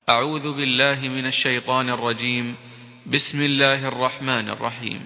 أعوذ بالله من الشيطان الرجيم. بسم الله الرحمن الرحيم.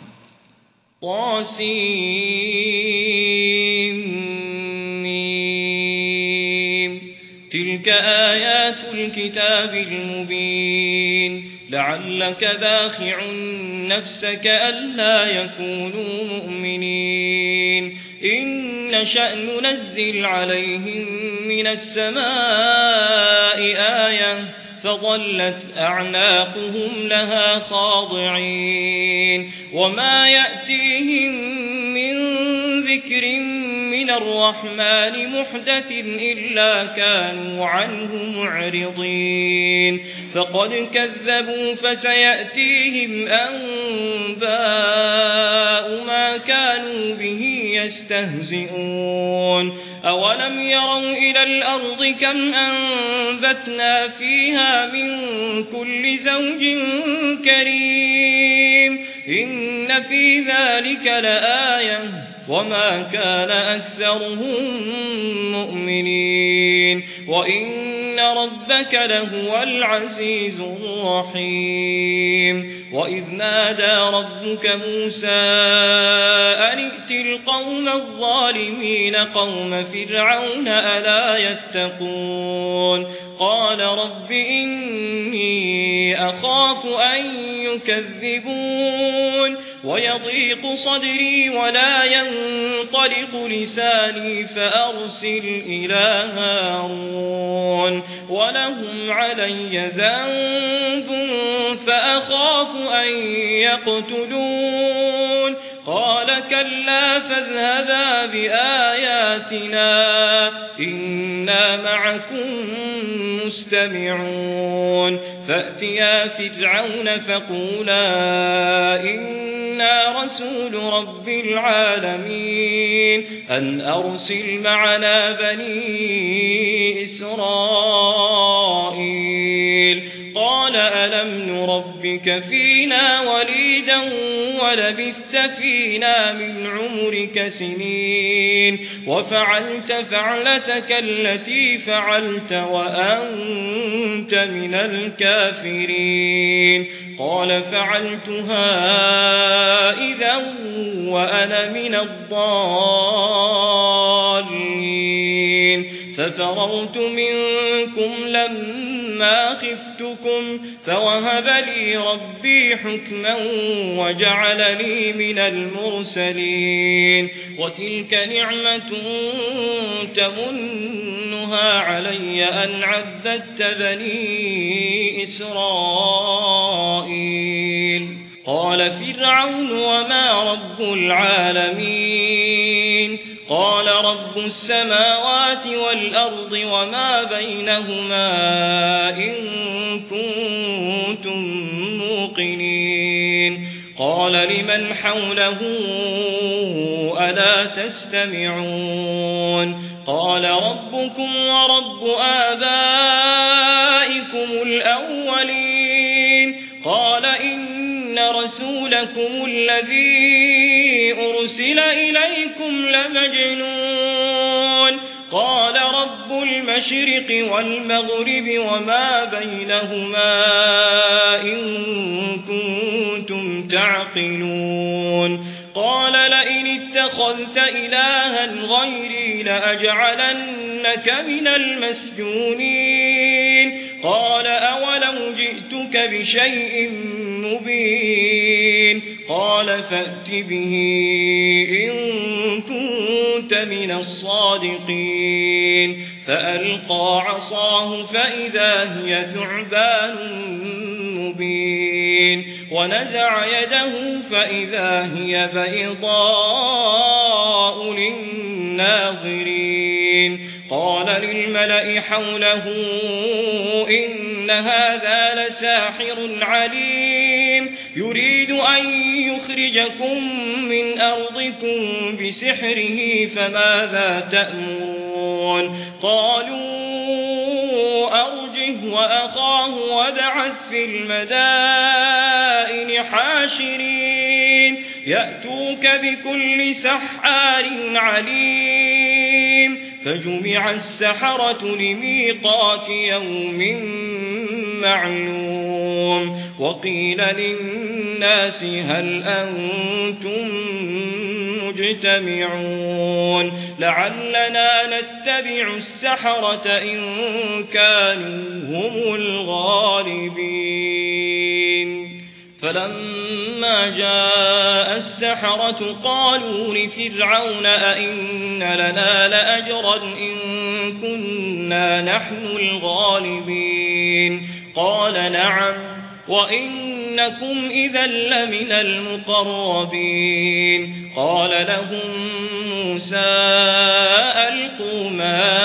طاسيم. تلك آيات الكتاب المبين. لعلك باخع نفسك ألا يكونوا مؤمنين إن نشأ ننزل عليهم من السماء آية فظلت أعناقهم لها خاضعين وما يأتيهم من ذكر من الرحمن محدث إلا كانوا عنه معرضين فقد كذبوا فسيأتيهم أنباء ما كانوا به يستهزئون أولم يروا إلى الأرض كم أنبتنا فيها من كل زوج كريم إن في ذلك لآية وما كان أكثرهم مؤمنين وإن ربك لهو العزيز الرحيم وإذ نادى ربك موسى أن ائت القوم الظالمين قوم فرعون ألا يتقون قال رب إني أخاف أن يكذبون ويضيق صدري ولا ينطلق لساني فأرسل إلى هارون ولهم علي ذنب فأخاف أن يقتلون قال كلا فاذهبا بآياتنا إنا معكم مستمعون فأتيا فرعون فقولا إنا رسول رب العالمين أن أرسل معنا بني إسرائيل قال ألم نربك فينا وليدا ولبثت فينا من عمرك سنين وفعلت فعلتك التي فعلت وأنت من الكافرين قال فعلتها إذا وأنا من الضالين ففررت منكم لما خفتكم فوهب لي ربي حكما وجعلني من المرسلين وتلك نعمة تمنها علي أن عبدت بني إسرائيل قال فرعون وما رب العالمين قال رب السماوات والأرض وما بينهما إن كنتم موقنين قال لمن حوله ألا تستمعون قال ربكم ورب آبائكم الأولين قال إن رسولكم الذي أرسل إليكم لمجنون قال رب المشرق والمغرب وما بينهما إن كنتم تعقلون قال لئن اتخذت إلها غيري لأجعلنك من المسجونين قال أولو جئتك بشيء مبين قال فأت به إن كنت من الصادقين فألقى عصاه فإذا هي ثعبان مبين ونزع يده فإذا هي بيضاء للناظرين قال للملأ حوله إن هذا لساحر عليم يريد أن يخرجكم من أرضكم بسحره فماذا تأمرون قالوا أرجه وأخاه وابعث في المدائن حاشرين يأتوك بكل سحار عليم فجمع السحرة لميقات يوم معلوم وقيل للناس هل أنتم مجتمعون لعلنا نتبع السحرة إن كانوا هم الغالبين فلما جاء السحرة قالوا لفرعون أئن لنا لأجرا إن كنا نحن الغالبين قال نعم وإنكم إذا لمن المقربين قال لهم موسى ألقوا ما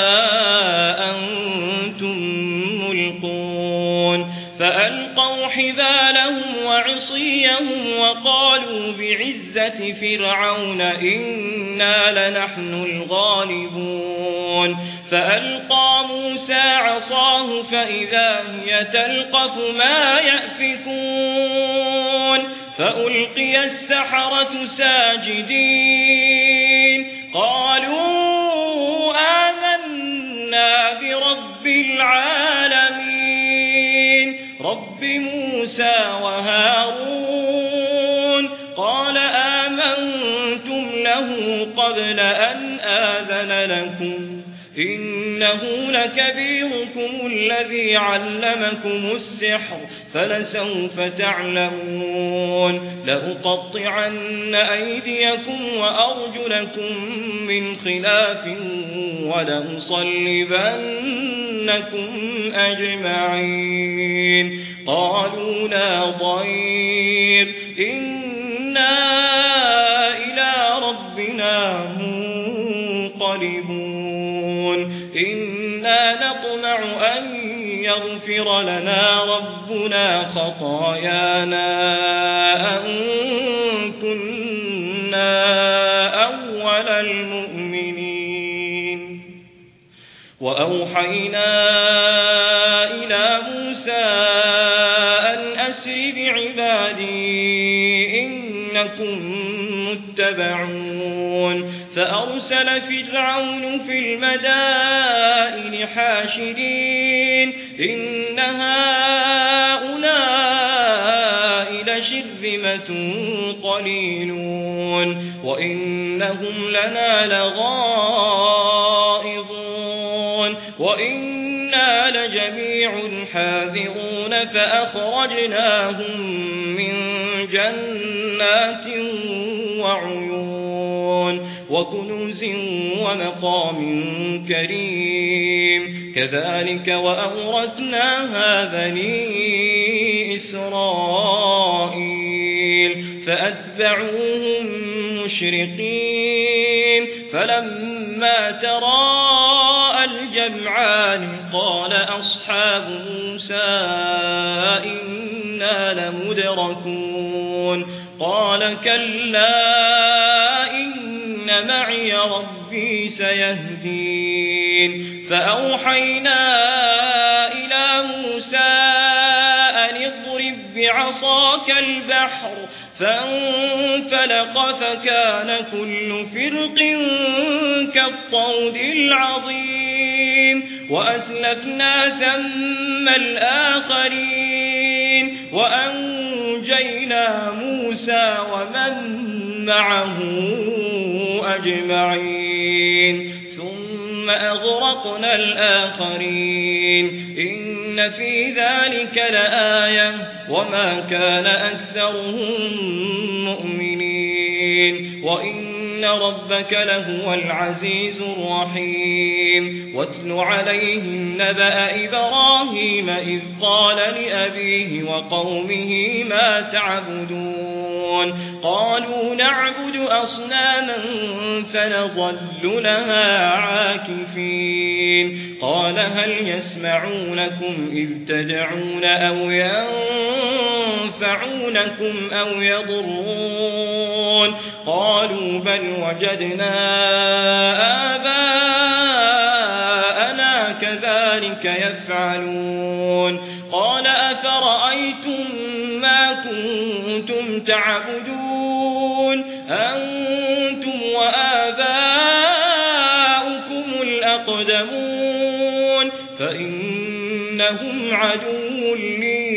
أنتم ملقون فألقوا حبالهم وعصيهم وقالوا بعزة فرعون إنا لنحن الغالبون فألقى موسى عصاه فإذا هي تلقف ما يأفكون فألقي السحرة ساجدين قالوا آمنا برب العالمين رب موسى وهارون قال آمنتم له قبل أن آذن لكم إنه لكبيركم الذي علمكم السحر فلسوف تعلمون لأقطعن أيديكم وأرجلكم من خلاف ولأصلبنكم أجمعين قالوا لا ضير إنا إلى ربنا منقلبون إنا نطمع أن يغفر لنا ربنا خطايانا أن كنا أول المؤمنين وأوحينا إلى موسى أن أسر بعبادي إنكم متبعون فأرسل فرعون في المدائن حاشرين إن هؤلاء لشرذمة قليلون وإنهم لنا لغائظون وإنا لجميع حاذرون فأخرجناهم من جنات وعيون وكنوز ومقام كريم كذلك وأورثناها بني إسرائيل فأتبعوهم مشرقين فلما تراءى الجمعان قال أصحاب موسى إنا لمدركون قال كلا إن معي ربي سيهدين فأوحينا إلى موسى أن اضرب بعصاك البحر فانفلق فكان كل فرق كالطود العظيم وأسلفنا ثم الآخرين وأنجينا موسى ومن معه أجمعين ثم أغرقنا الآخرين إن في ذلك لآية وما كان أكثرهم مؤمنين وإن ربك لهو العزيز الرحيم واتل عليهم نبأ إبراهيم إذ قال لأبيه وقومه ما تعبدون قالوا نعبد أصناما فنظل لها عاكفين قال هل يسمعونكم إذ تدعون أو ينفعونكم أو يضرون قالوا بل وجدنا آباءنا كذلك يفعلون قال أفرأيتم ما كنتم تعبدون أنتم وآباؤكم الأقدمون فإنكم إنهم عدو لي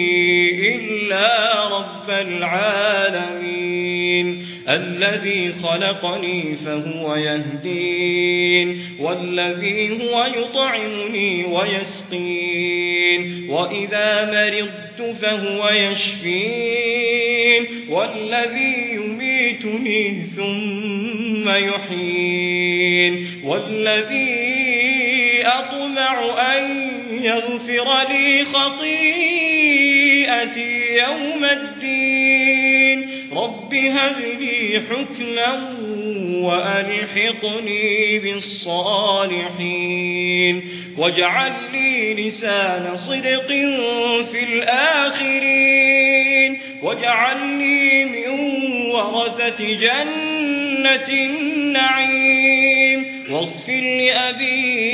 إلا رب العالمين الذي خلقني فهو يهدين والذي هو يطعمني ويسقين وإذا مرضت فهو يشفين والذي يميتني ثم يحيين والذي أطمع أن يغفر لي خطيئتي يوم الدين رب هب لي حكما وألحقني بالصالحين واجعل لي لسان صدق في الآخرين واجعلني من ورثة جنة النعيم واغفر لأبي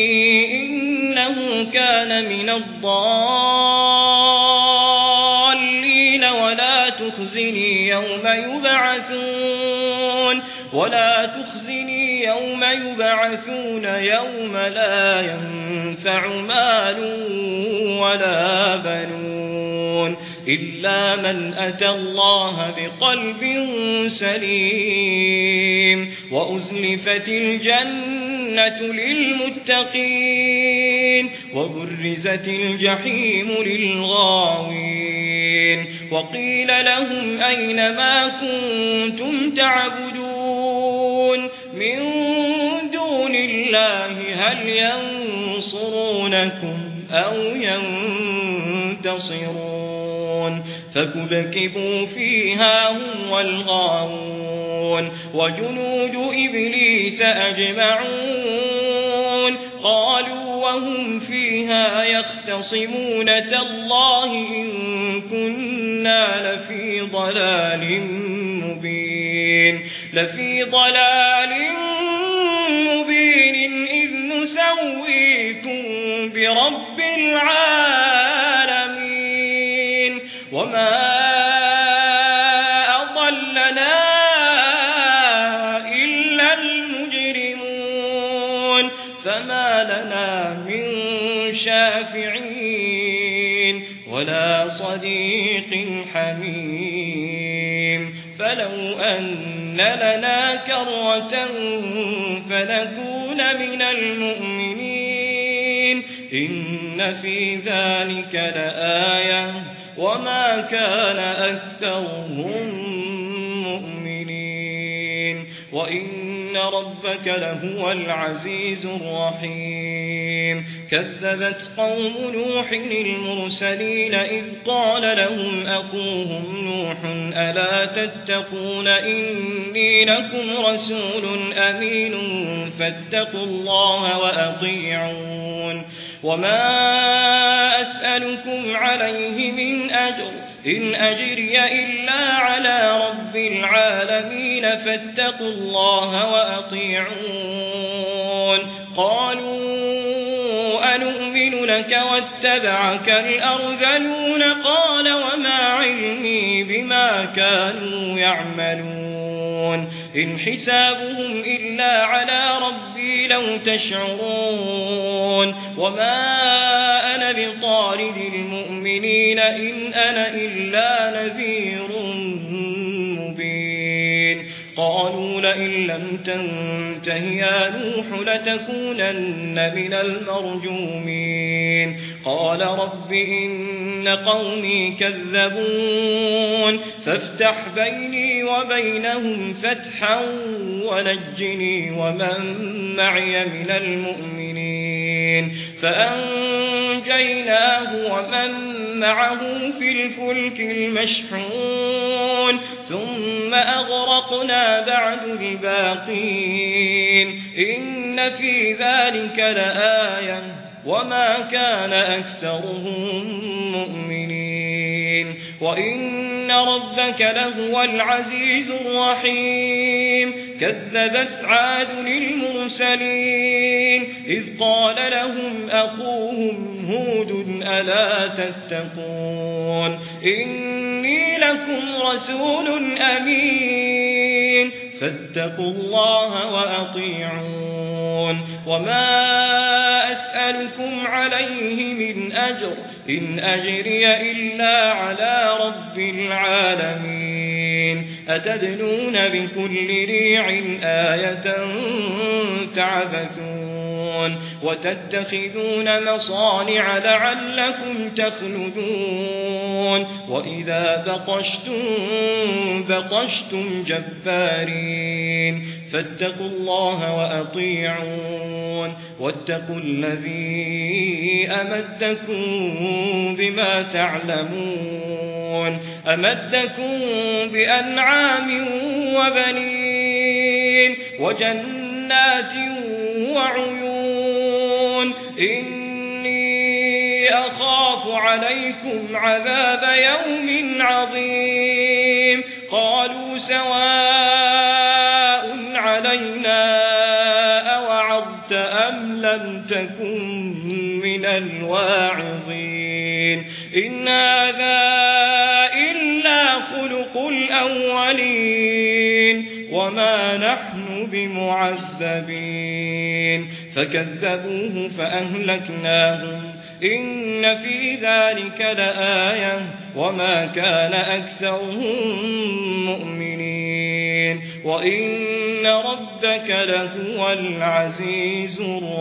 إنه كان من الضالين ولا تخزني يوم يبعثون يوم لا ينفع مال ولا بنون إلا من أتى الله بقلب سليم وأزلفت الجنة للمتقين وبرزت الجحيم للغاوين وقيل لهم أين ما كنتم تعبدون من دون الله هل ينصرونكم أو ينتصرون فكبكبوا فيها هم والغاوون وجنود إبليس أجمعون قالوا وهم فيها يختصمون تالله إن كنا لفي ضلال مبين إذ نسويكم برب العالمين وما أضلنا إلا المجرمون فما لنا من شافعين ولا صديق حميم فلو أن لنا كرة فنكون من المؤمنين إن في ذلك لآية وما كان أكثرهم مؤمنين وإن ربك لهو العزيز الرحيم كذبت قوم نوح المرسلين إذ قال لهم أخوهم نوح ألا تتقون إني لكم رسول أمين فاتقوا الله وأطيعون وما أسألكم عليه من أجر إن أجري إلا على رب العالمين فاتقوا الله وأطيعون قالوا أنؤمن لك واتبعك الأرذلون قال وما علمي بما كانوا يعملون إن حسابهم إلا على ربي لو تشعرون وما أنا بطارد المؤمنين إن أنا إلا نذير مبين قالوا لئن لم تنته يا نوح لتكونن من المرجومين قال رب إن قومي كذبون فافتح بيني وبينهم فتحا ونجني ومن معي من المؤمنين فأنجيناه ومن معه في الفلك المشحون ثم أغرقنا بعد الباقين إن في ذلك لآية وما كان أكثرهم مؤمنين وإن ربك لهو العزيز الرحيم كذبت عاد للمرسلين إذ قال لهم أخوهم هود ألا تتقون إني لكم رسول أمين فاتقوا الله وأطيعون وما أسألكم عليه من أجر إن أجري إلا على رب العالمين أتدنون بكل ريع آية تعبثون وتتخذون مصانع لعلكم تخلدون وإذا بطشتم جبارين فاتقوا الله وأطيعون واتقوا الذي أمدكم بما تعلمون أمدكم بأنعام وبنين وجنات وعيون إني أخاف عليكم عذاب يوم عظيم قالوا سواء علينا أوعظت أم لم تكن من الواعظين إن هذا إلا خلق الأولين وما نحن بمعذبين فكذبوه فأهلكناهم إن في ذلك لآية وما كان أكثرهم مؤمنين وإن ربك لهو العزيز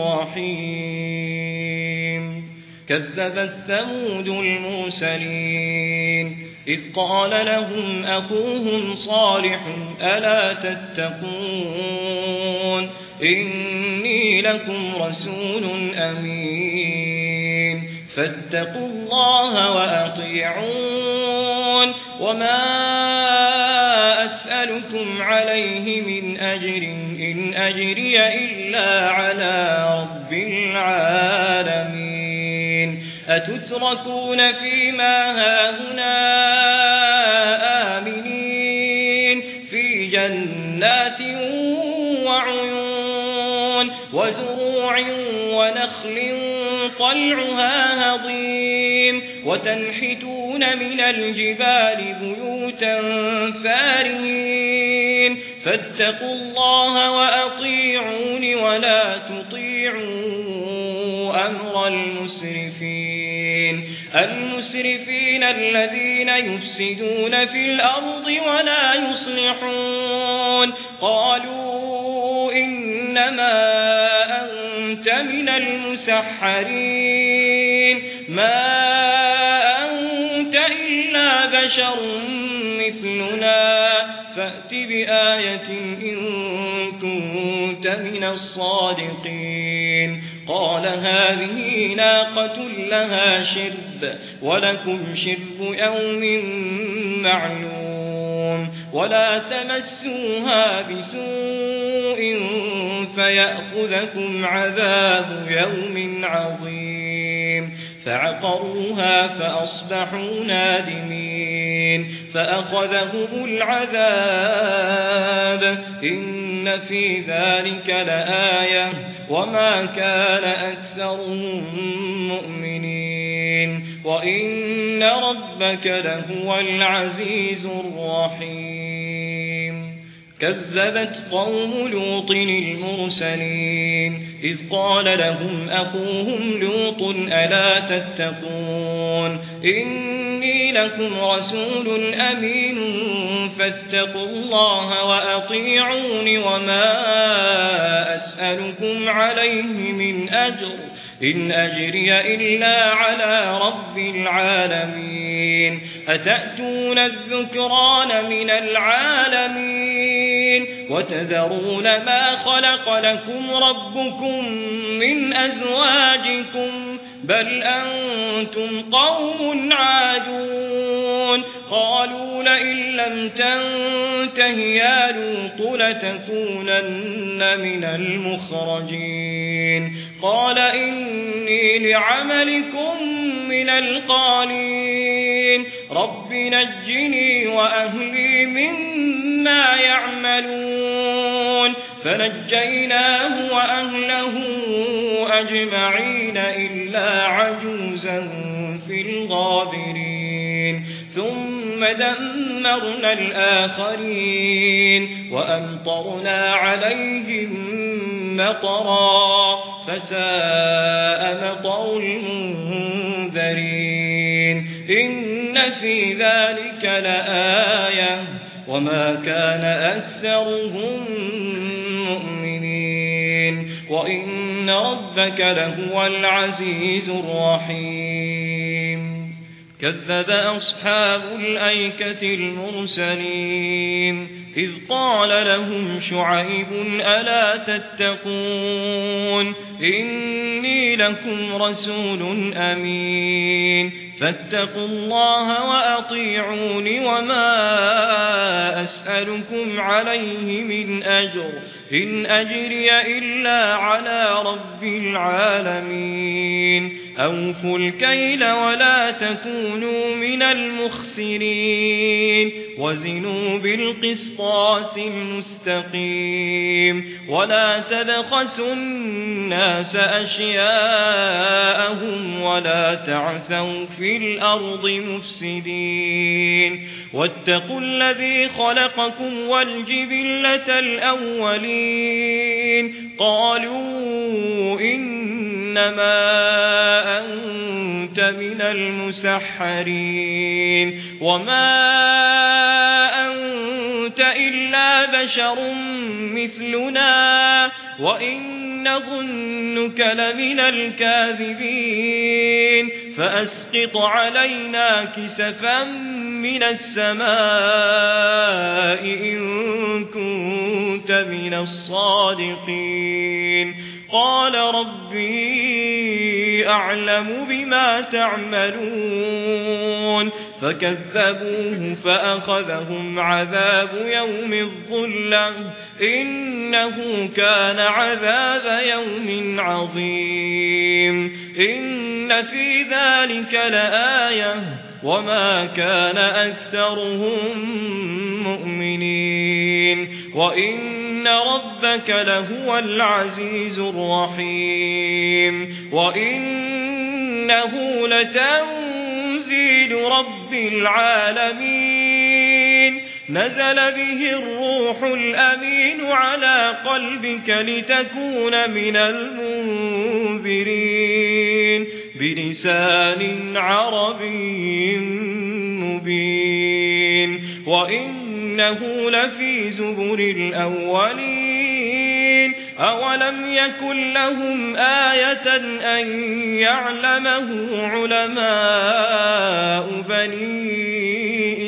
الرحيم كذبت ثمود المرسلين إذ قال لهم أخوهم صالح ألا تتقون إني لكم رسول أمين فاتقوا الله وأطيعون وما أسألكم عليه من أجر إن أجري إلا على رب العالمين أتتركون فيما هاهنا آمنين في جنات وعيون وزروع ونخل طلعها هضيم وتنحتون من الجبال بيوتا فارهين فاتقوا الله وأطيعون ولا تطيعوا أمر المسرفين الذين يفسدون في الأرض ولا يصلحون قالوا إنما أنت من المسحرين ما أنت إلا بشر مثلنا فأت بآية إن كنت من الصادقين قال هذه ناقة لها شرب ولكم شرب يوم معلوم ولا تمسوها بسوء فيأخذكم عذاب يوم عظيم فعقروها فأصبحوا نادمين فأخذهم العذاب إن في ذلك لآية وما كان أكثرهم مؤمنين وإن ربك لهو العزيز الرحيم كذبت قوم لوط المرسلين إذ قال لهم أخوهم لوط ألا تتقون إني لكم رسول أمين فاتقوا الله وأطيعون وما أسألكم عليه من أجر إن أجري إلا على رب العالمين أتأتون الذكران من العالمين وتذرون ما خلق لكم ربكم من أزواجكم بل أنتم قوم عادون قالوا لئن لم تنته يا لوط لتكونن من المخرجين قال إني لعملكم من القالين رب نجني وأهلي مما يعملون فنجيناه وأهله أجمعين إلا عجوزا في الغابرين ثم دمرنا الآخرين وأمطرنا عليهم مطرا فساء مطر المنذرين إن في ذلك لآية وما كان أكثرهم مؤمنين وإن ربك لهو العزيز الرحيم كذب أصحاب الأيكة المرسلين إذ قال لهم شعيب ألا تتقون إني لكم رسول أمين فاتقوا الله وأطيعون وما أسألكم عليه من أجر إن أجري إلا على رب العالمين أوفوا الكيل ولا تكونوا من المخسرين وزنوا بالقسطاس المستقيم ولا تبخسوا الناس أشياءهم ولا تعثوا في الأرض مفسدين واتقوا الذي خلقكم والجبلة الأولين قالوا إنما أنت من المسحرين وما أنت إلا بشر مثلنا وإن نظنك لمن الكاذبين فأسقط علينا كسفا من السماء إن كنت من الصادقين قال ربي أعلم بما تعملون فكذبوه فأخذهم عذاب يوم الظلة إنه كان عذاب يوم عظيم إن في ذلك لآية وما كان أكثرهم مؤمنين وإن ربك لهو العزيز الرحيم وإنه لتنزيل رب العالمين نزل به الروح الأمين على قلبك لتكون من المنذرين بلسان عربي مبين وإنه لفي زبر الأولين أولم يكن لهم آية أن يعلمه علماء بني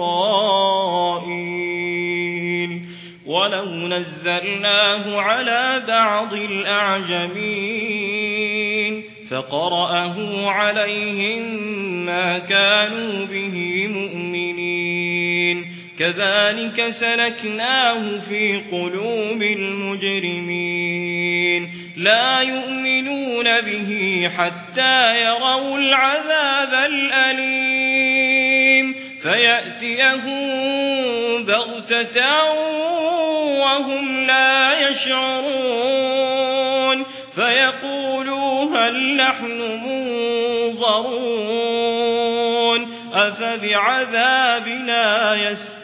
إسرائيل ولو نزلناه على بعض الأعجمين فقرأه عليهم ما كانوا به مؤمنين كذلك سلكناه في قلوب المجرمين لا يؤمنون به حتى يروا العذاب الأليم فيأتيهم بغتة وهم لا يشعرون فيقولوا هل نحن منظرون أفبعذابنا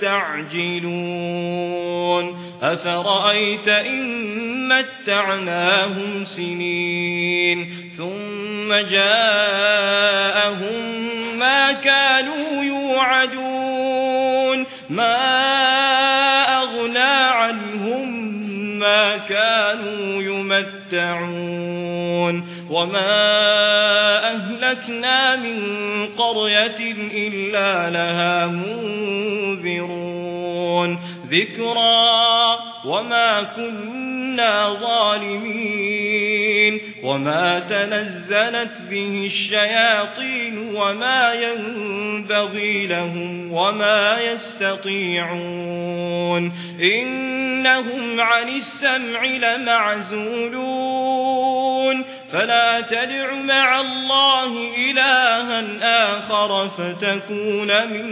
يستعجلون أفرأيت إن متعناهم سنين ثم جاءهم ما كانوا يوعدون ما أغنى عنهم ما كانوا يمتعون وما أهلكنا من قرية إلا لها منذرون ذكرى وما كنا ظالمين وما تنزلت به الشياطين وما ينبغي لهم وما يستطيعون إنهم عن السمع لمعزولون فلا تدع مع الله إلها آخر فتكون من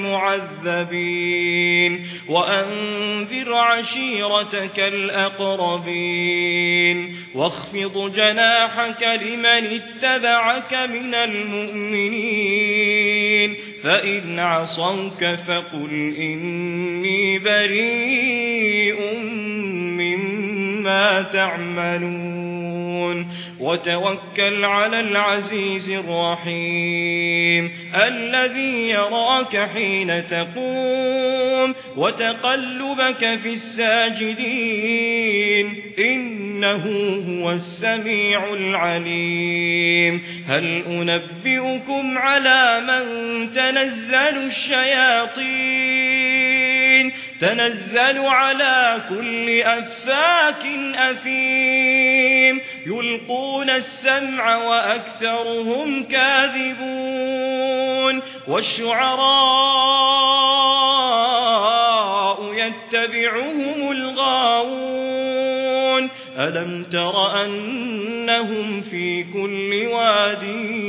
المعذبين وأنذر عشيرتك الأقربين واخفض جناحك لمن اتبعك من المؤمنين فإن عصوك فقل إني بريء مما ما تعملون وتوكل على العزيز الرحيم الذي يراك حين تقوم وتقلبك في الساجدين إنه هو السميع العليم هل أنبئكم على من تنزل الشياطين تنزل على كل أفاك أثيم يلقون السمع وأكثرهم كاذبون والشعراء يتبعهم الغاوون ألم تر أنهم في كل واد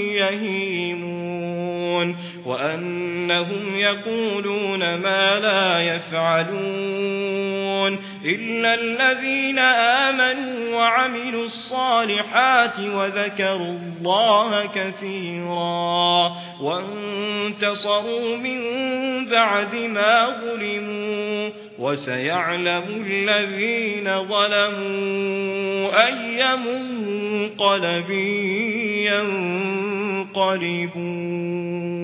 يهيمون وأنهم يقولون ما لا يفعلون إلا الذين آمنوا وعملوا الصالحات وذكروا الله كثيرا وانتصروا من بعد ما ظلموا وسيعلم الذين ظلموا أي منقلب ينقلبون